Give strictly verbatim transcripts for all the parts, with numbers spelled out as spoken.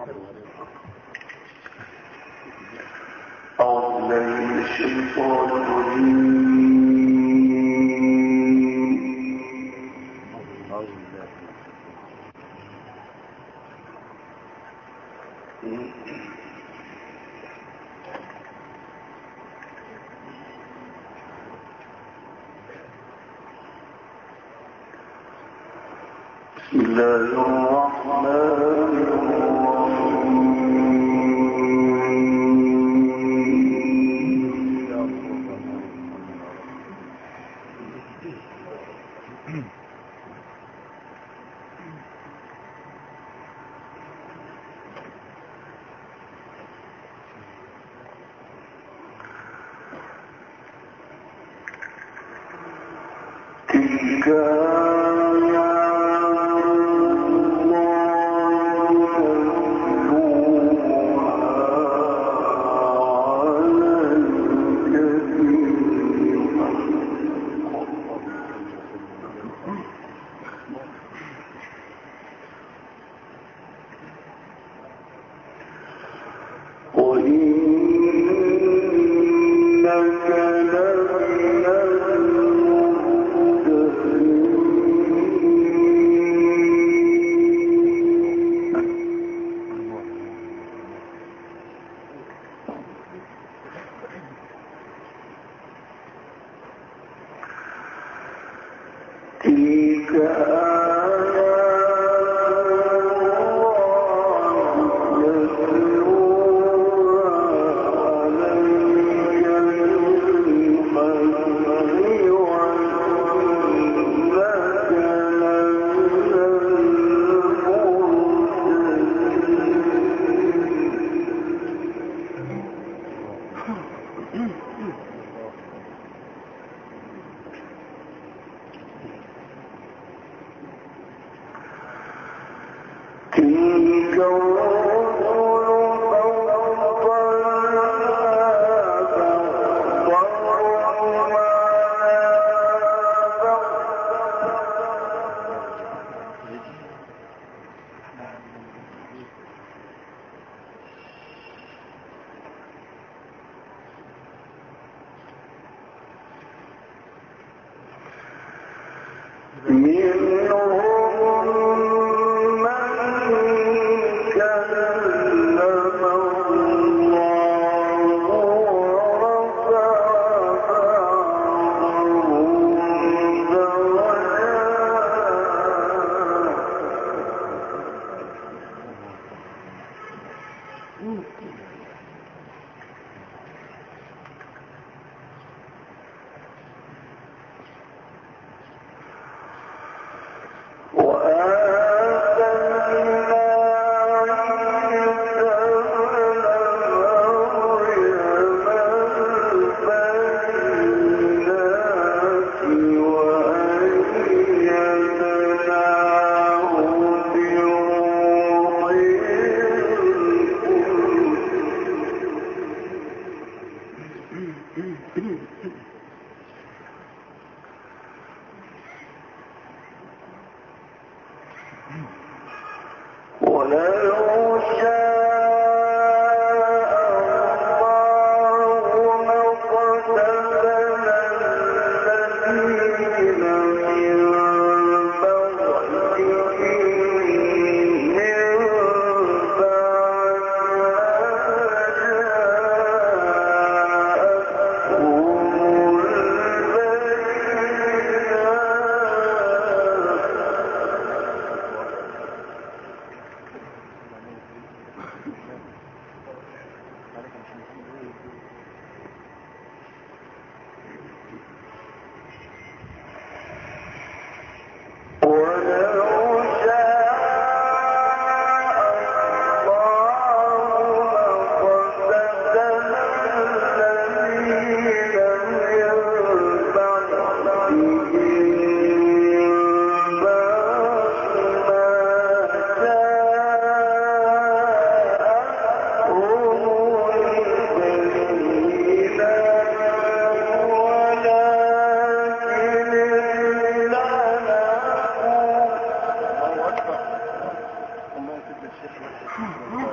بسم الله الرحمن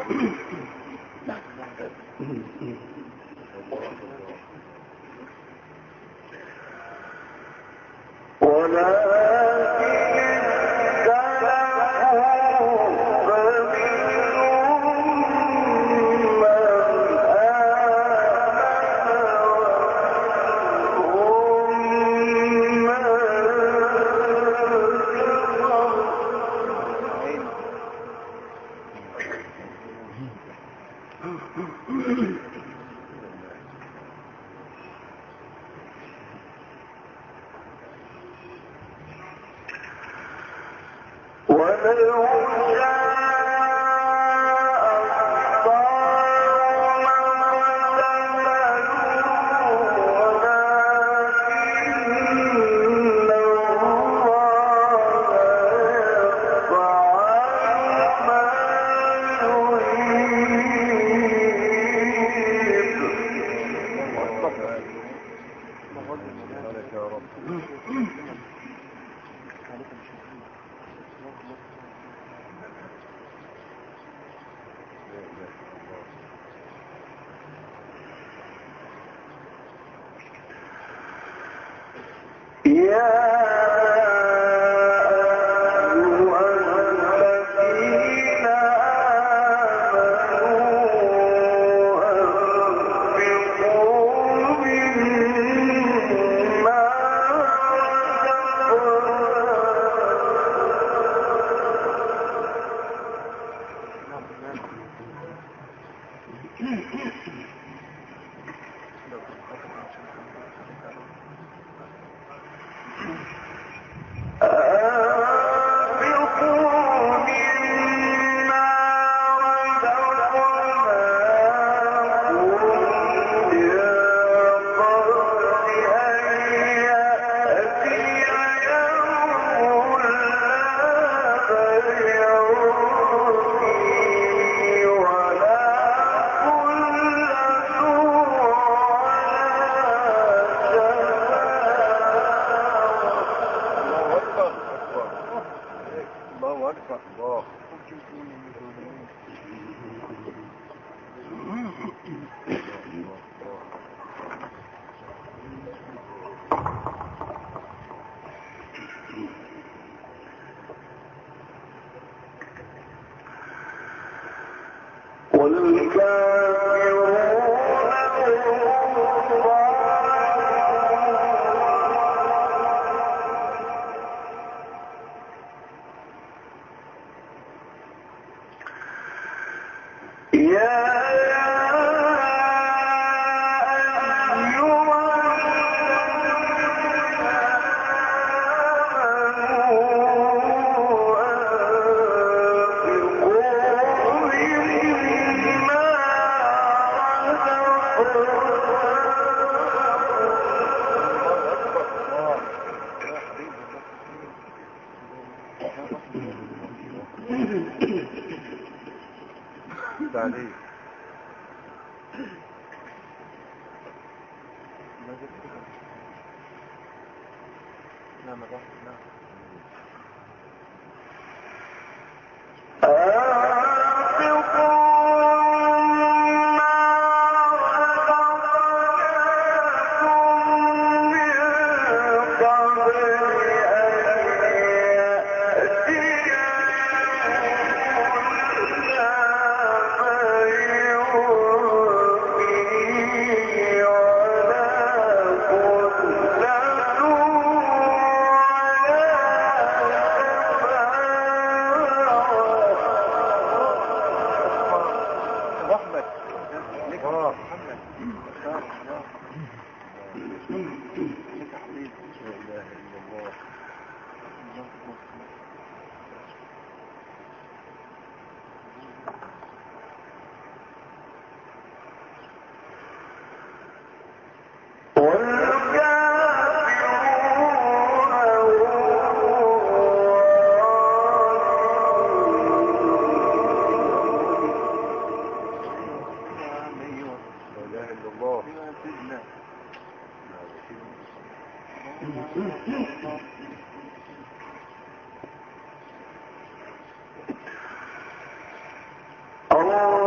الله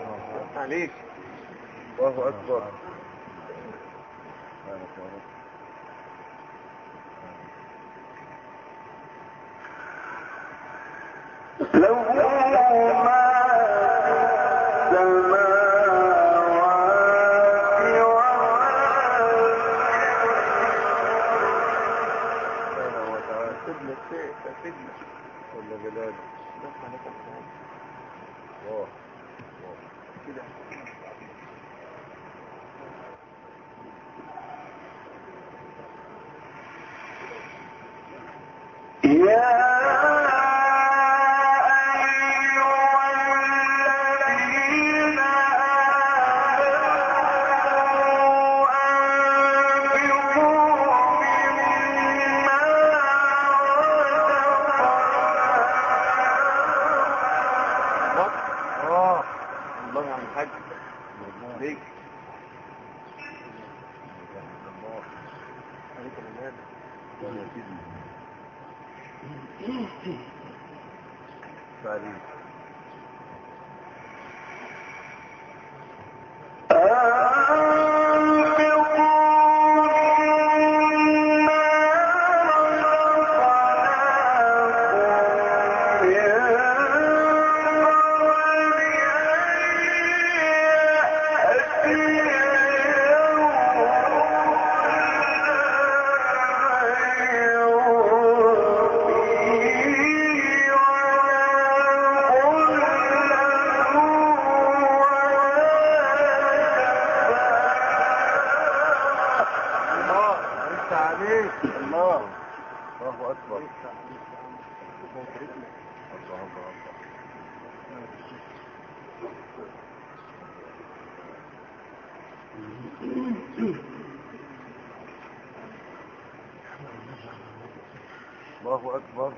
عليك. الله أكبر. لو ما سيدنا ولا جلال الله كده يا الله أكبر.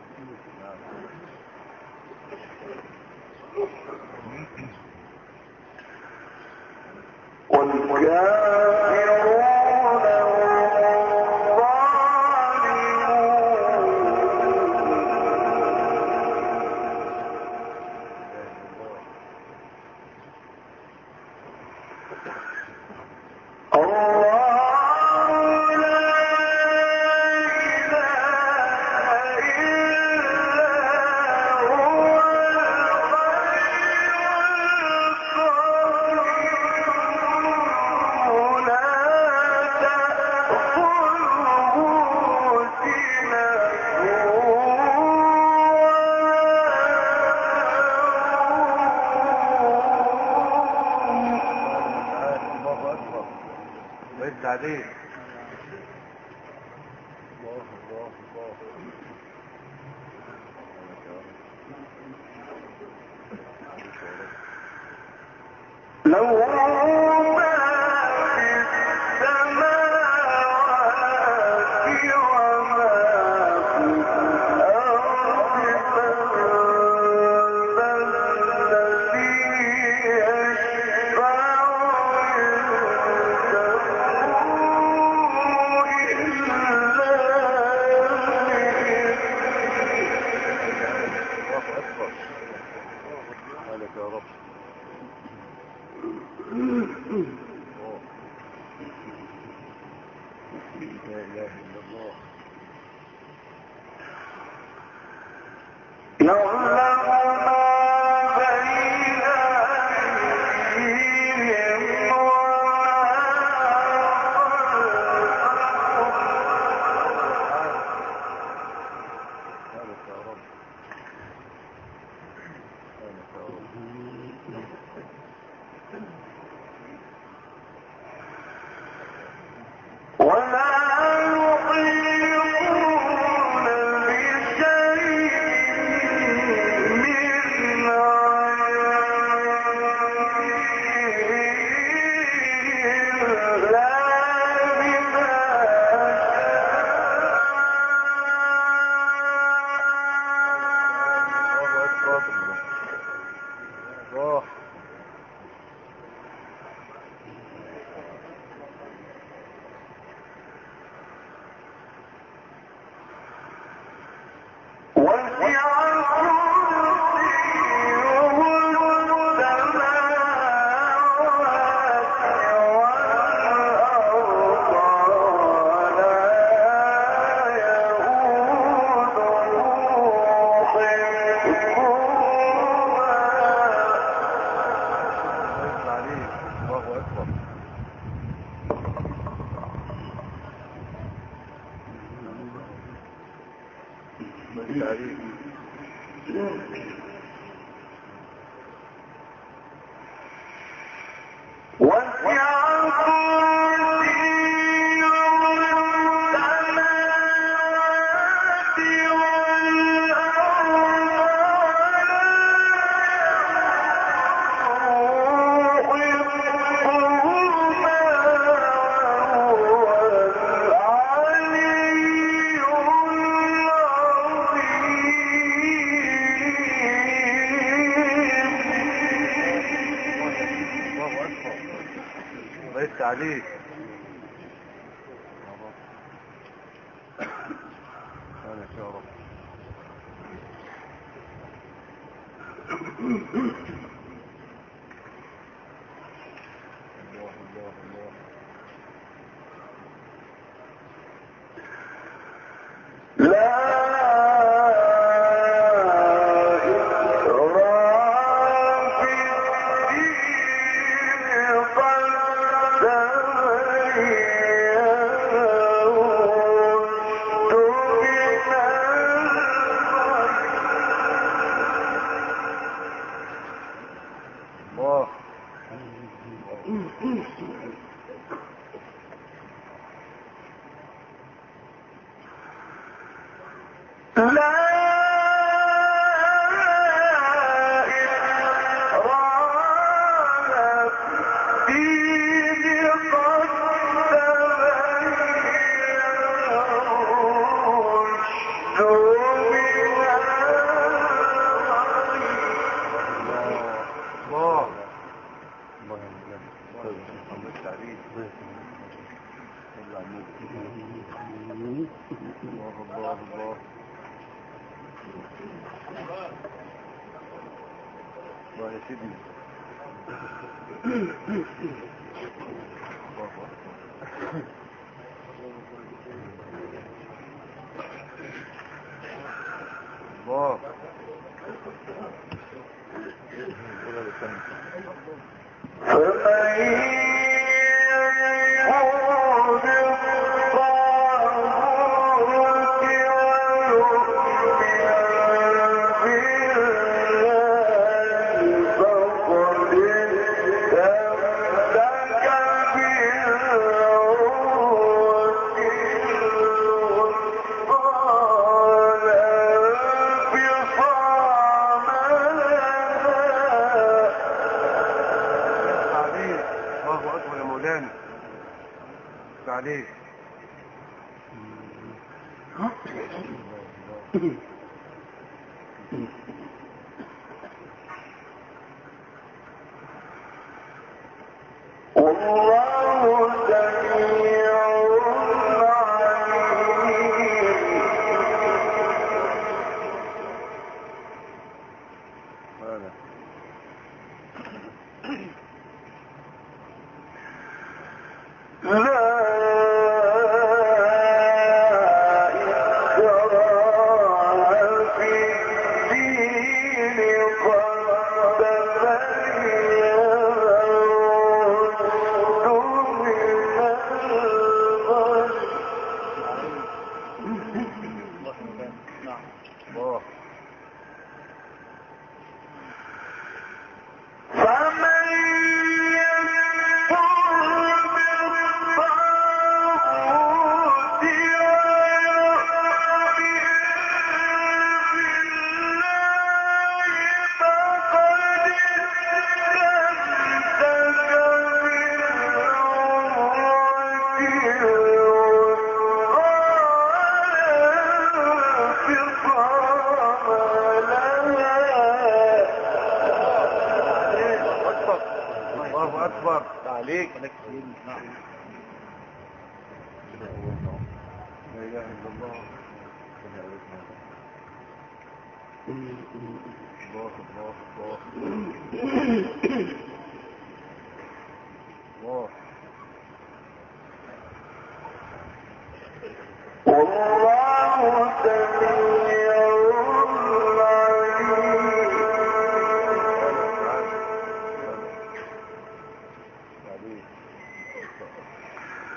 عليه. الله الله الله. لو يا رب. عليك. وقفت عليك. أنا يا رب. الله الله الله. الله يا سيدي. الله. عليك. الله أكبر عليك. نعم. لا إله إلا الله. الله الله الله الله. والله سميع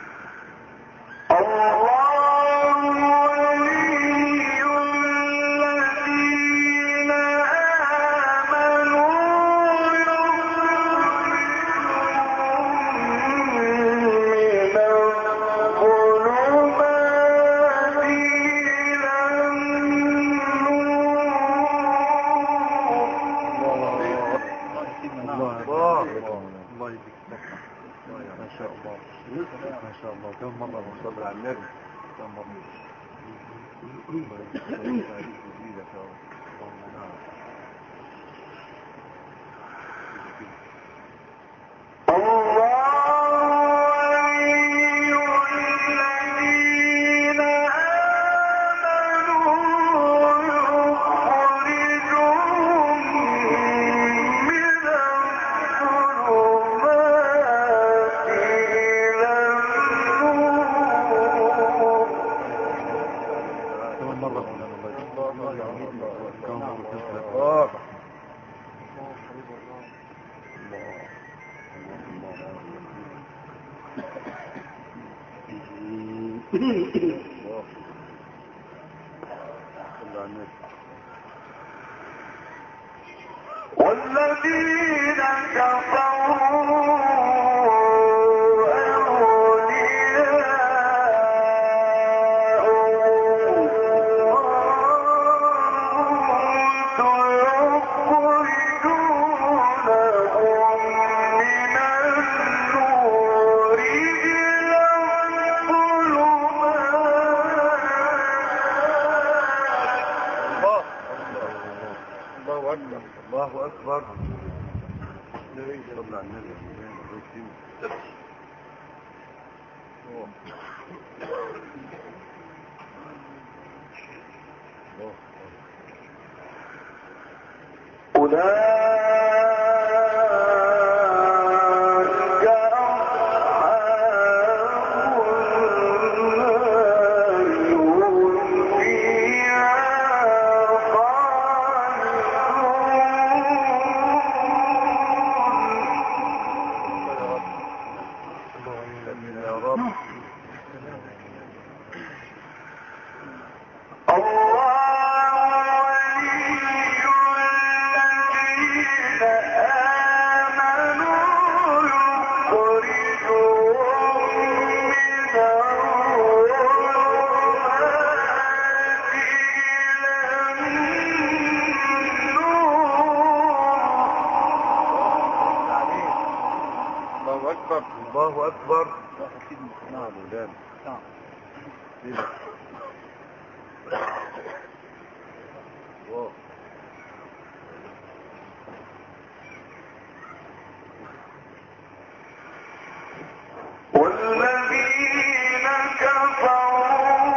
عليم. الله ولي الله الله يديك الصحة. ما شاء الله ما شاء الله. كم مرة صلى على النبي. كم مرة والذين كفروا الله أكبر. صلى على النبي. الله أكبر. نعم ولاد. نعم. الله. والذين كفروا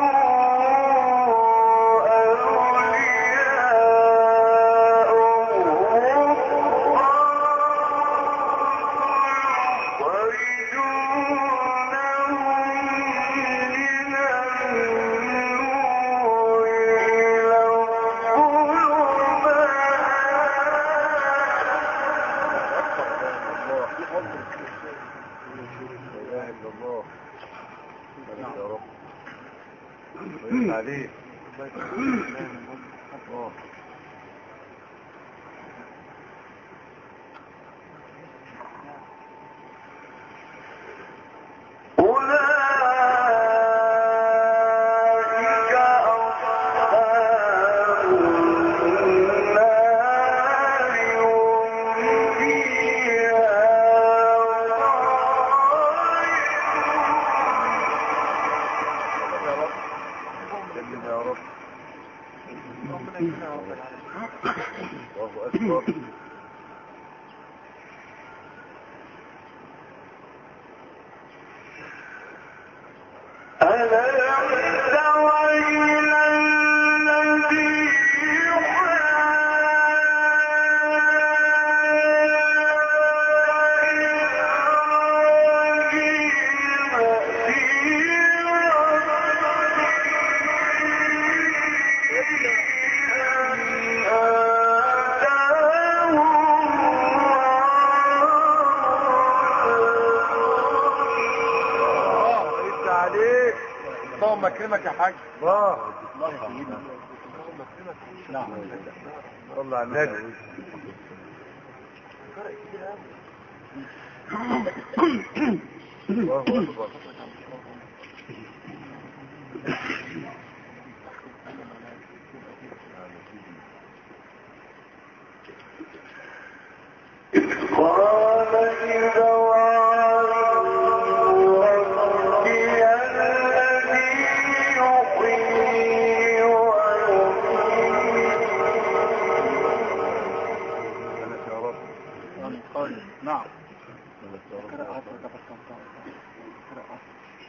عليه. الله أكبر. اللهم اكرمك يا حاج. الله. الله يخليك. اللهم اكرمك. نعم. صلى على النبي. الله أكبر. قال قراءات وتبسط قراءات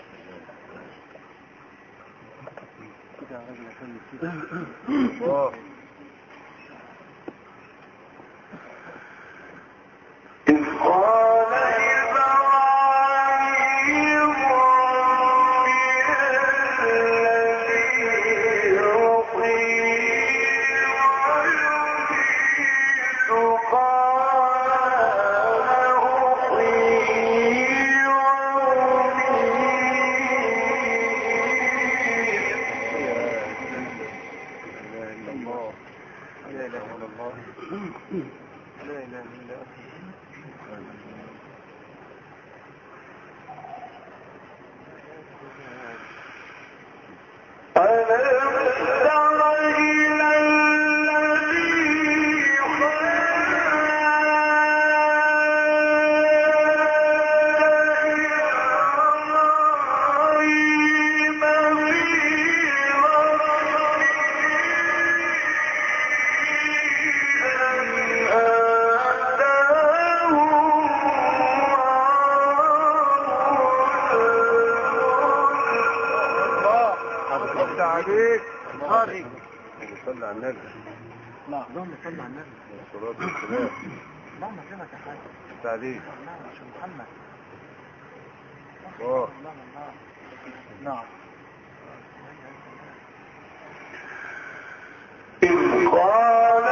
كده رجل طيب كده الله إذ قال إبراهيم الذي يحيي ويميت قال أحيي وأميت لا إله إلا الله لا إله إلا الله ألم تر إلى الذي عليك خارج صلى على النبي لا اللهم صل على النبي الصلاة والسلام اللهم سمعك يا حاج تعليق نعم عشان محمد الله الله الله نعم إذ قال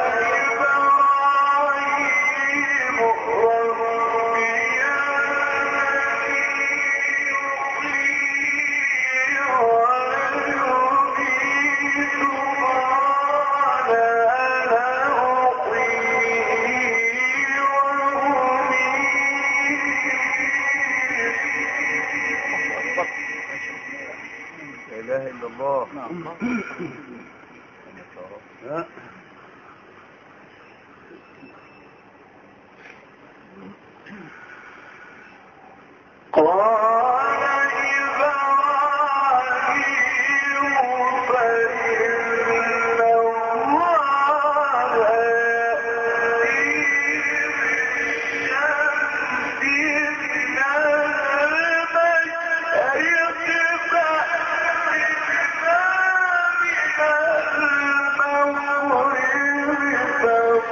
إبراهيم ربي لا إله إلا الله نعم قال إبراهيم فإن الله يأتي بالشمس من المشرق فأتنا من المغرب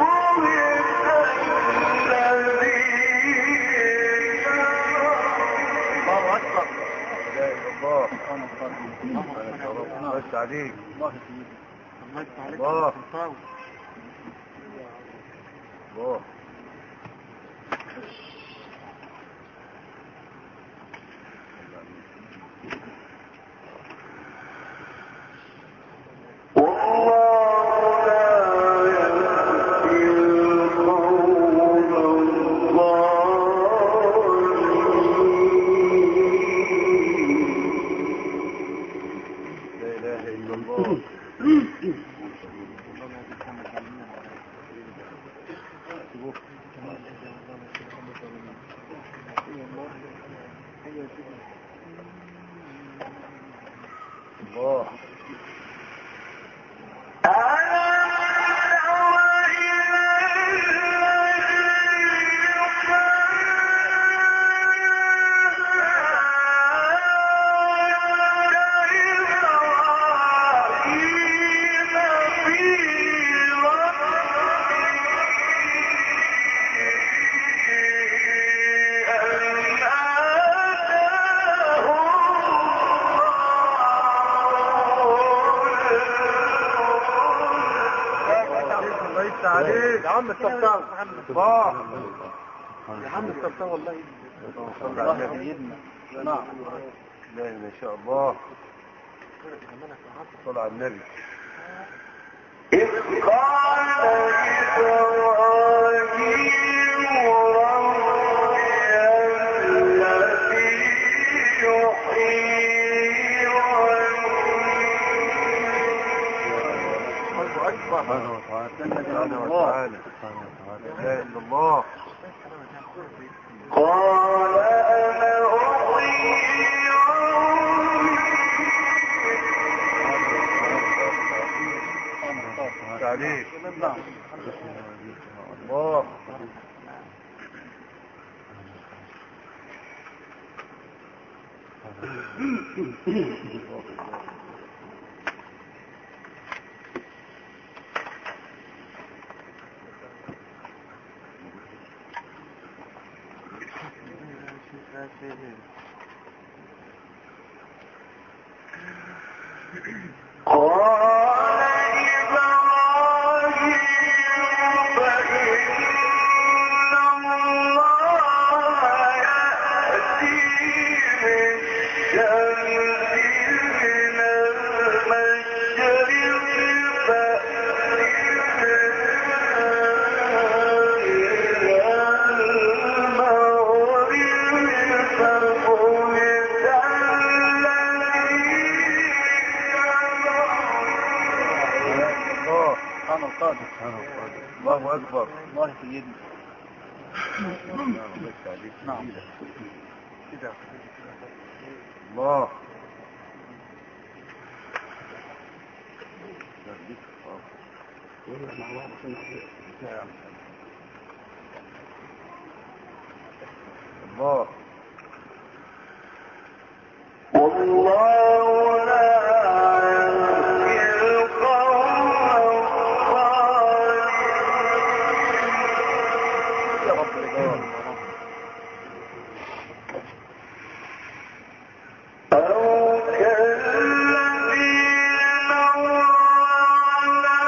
فبهت الذي الله أكبر لا إله إلا الله الله بس عليك الله يسلمك الله يفتح عليك الله. يا سلطان. الله والله لا يهدي القوم الظالمين لا إله إلا الله الله ليس عليك يا عم السلطان الله يا عم السلطان والله صلى على النبي نعم لا ما شاء الله صلى على النبي إذ قال إبراهيم ربي الذي يحيي ويميت أكبر سبحانه وتعالى سبحانه وتعالى لا إله إلا الله قال أنا أحيي تعليق نعم الله أكبر. الله سيدنا. نعم كده الله الله والله لا يهدي القوم يا رب العالمين. أو كالذين مروا على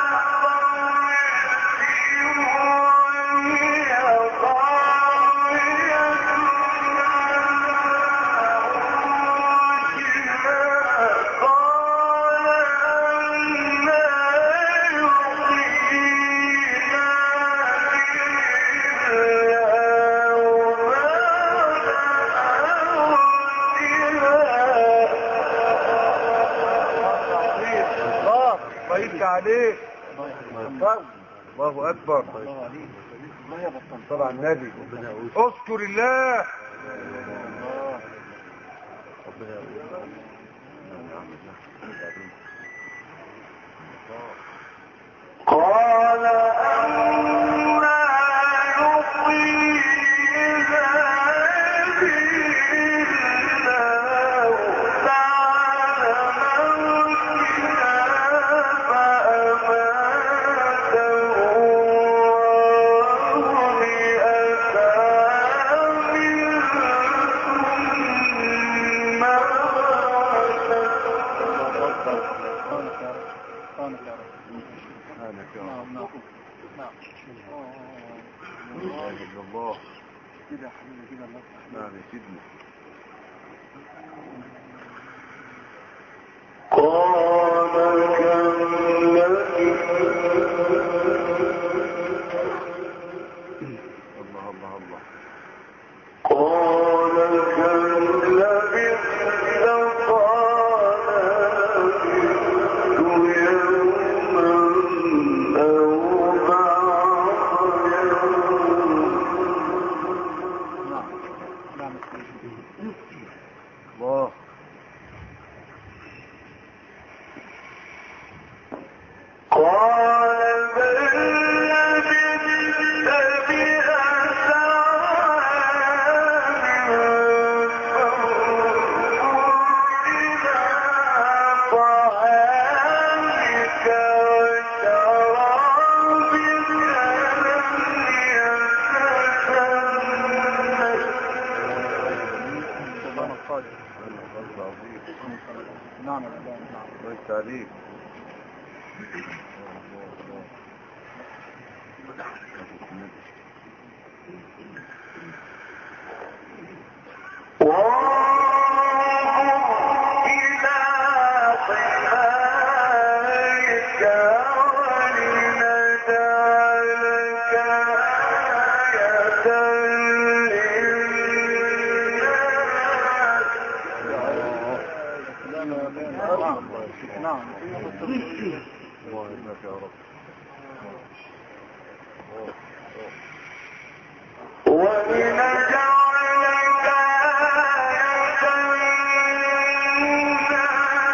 الله بارك عليك. الله أكبر. الله عليك. الله يا بطل. صلى على النبي. اذكر الله. ربنا يقول. قال أما يحيي هذه الله بعد موتها فأماته الله مئة عام ثم سبحانك يا رب. سبحانك يا رب. سبحانك يا نعم رب. نعم. لا إله إلا الله. كده يا حبيبي كده الله يفتح عليك. نعم يا سيدنا. قال كم الله الله الله. قال كم لبثت قال لبثت يوما أو بعض يوم نعم. نعم يا سيدي. الله قال بل لبثت مئة عام فانظر إلى طعامك وشرابك لم يتسنه سبحان القادر. الله العظيم. نعم يا الله. نعم. الله يستعليك. وانظر إلى حمارك ولنجعلك آية للناس. نعم. نعم. الله يهديك يا رب. ولنجعلك آية للناس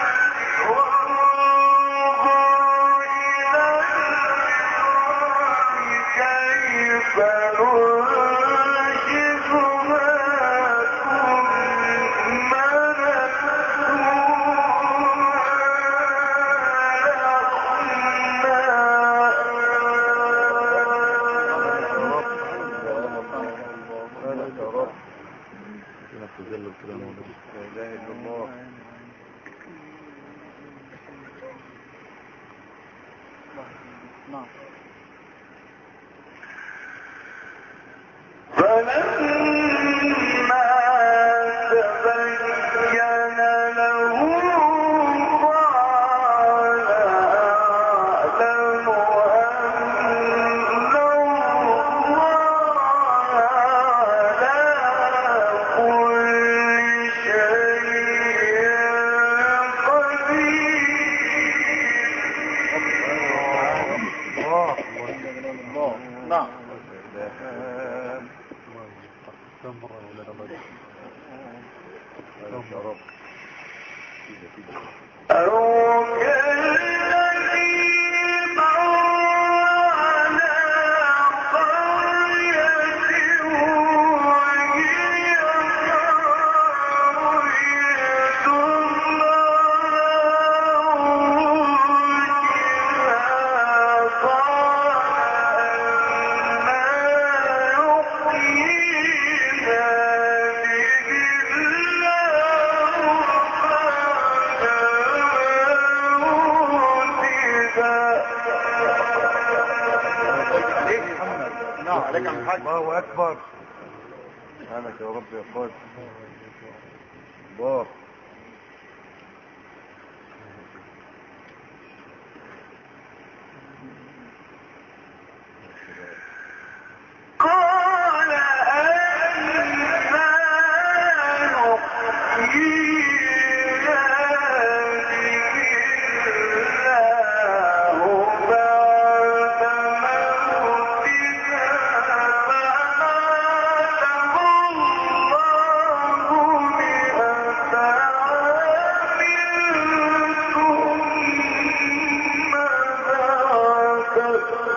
وانظر إلى العظام كيف ننشزها ثم تزل الكلام ولا لا اله الا الله. نعم. فلما تبين له قال أعلم أن الله على كل شيء قدير. الله الله. نعم. كم مرة ولا لا يا رب. أو كالذي مر على قرية وهي عليك يا الحاج. الله اكبر. سبحانك يا رب يا قادر. الله. قال أنا يحيي الله بعد موتها فأماته الله مئة عام ثم بعثه.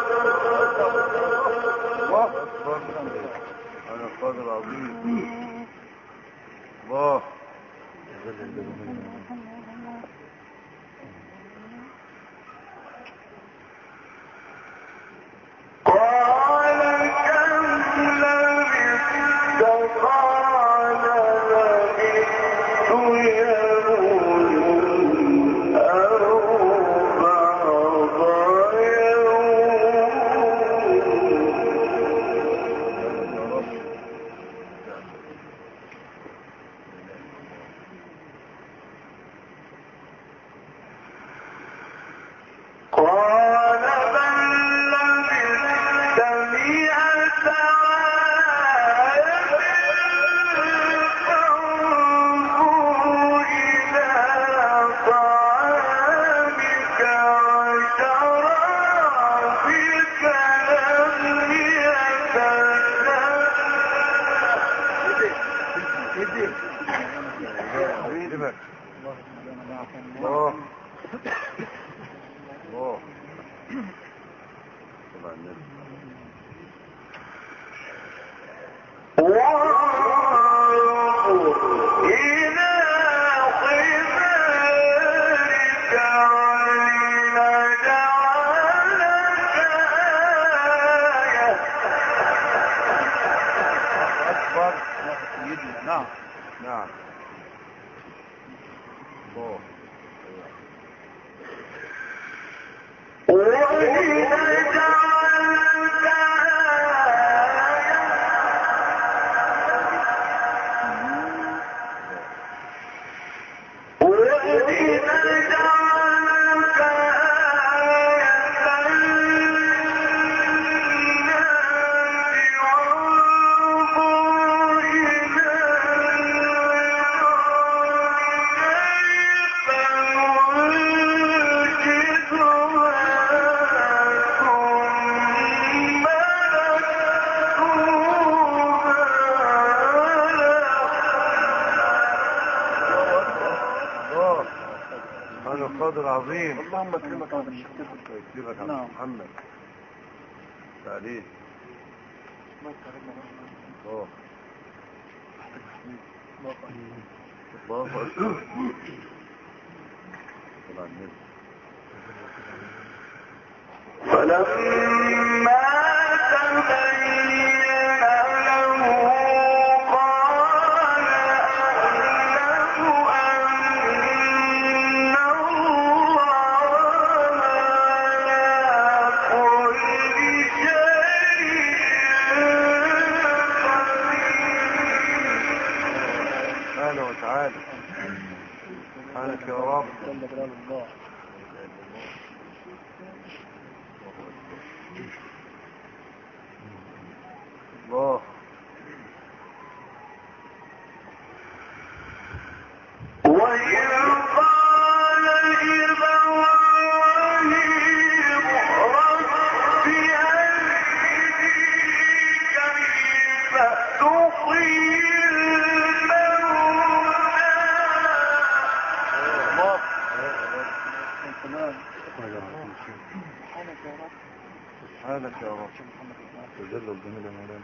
الله اكبر. انا قادر عظيم. الله. قال كم لبثت؟ قال لبثت يوما أو بعض يوم. قال بل لبثت مئة عام فانظر إلى طعامك وشرابك لم يتسنى. الله. الله. طبعا النبي. وانظر إلى حمارك ولنجعلك آية. اكبر. سيدنا. نعم. نعم. الله. ولنجعلك آية. ولنجعلك آية للناس وانظر إلى انا قادر عظيم. اللهم اكرمك على الشيخ. يكرمك يا نعم. محمد. تعليم. الله. الله اكبر. طبعا النبي. فلما تبين له قال سبحانه وتعالى. سبحانك يا رب. جل جلال الله. الله. وإذ قال إبراهيم رب أرني كيف تحيي سبحانك يا رب. تجلل الجميل يا مولانا.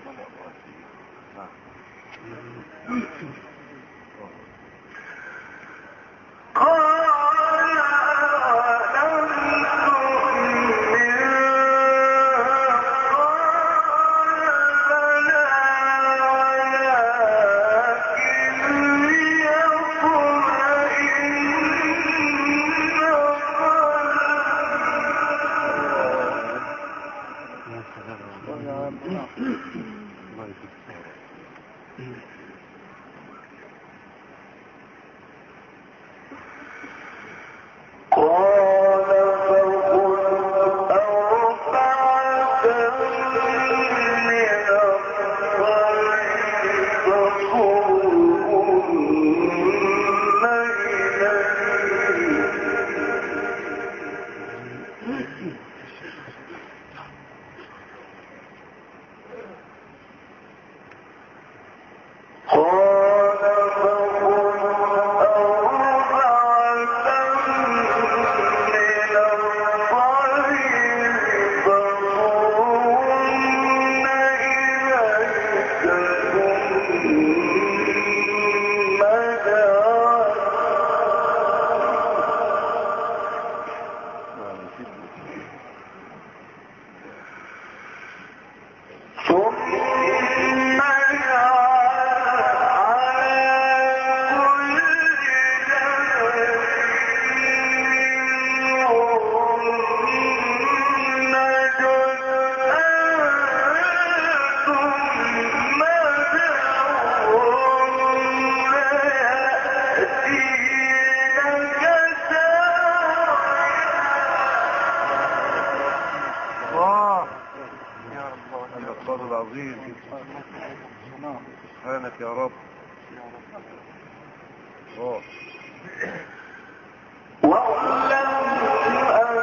سبحانك يا رب. الله. واعلم أن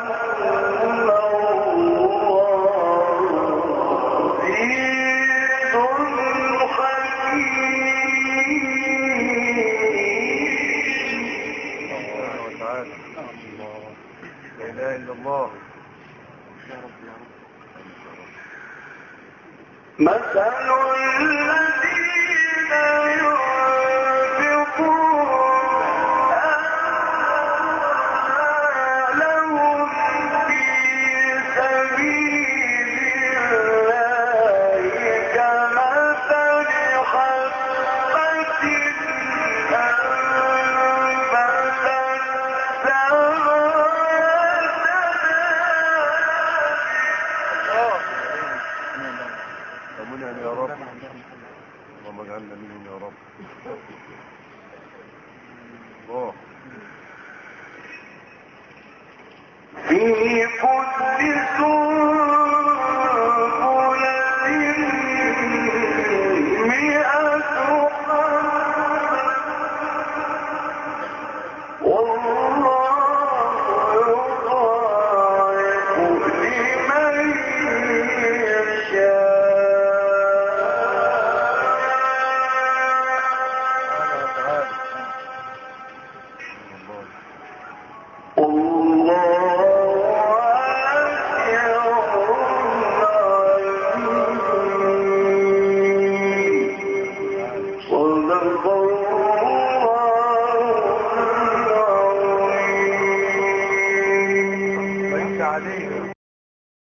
الله عزيز حكيم. سبحانه وتعالى. لا إله إلا الله. مثل الذين ينفقون أموالهم في سبيل الله كمثل حبة أنبتت منهم يا رب. اللهم اجعلنا منهم يا رب. الله. في كل سورة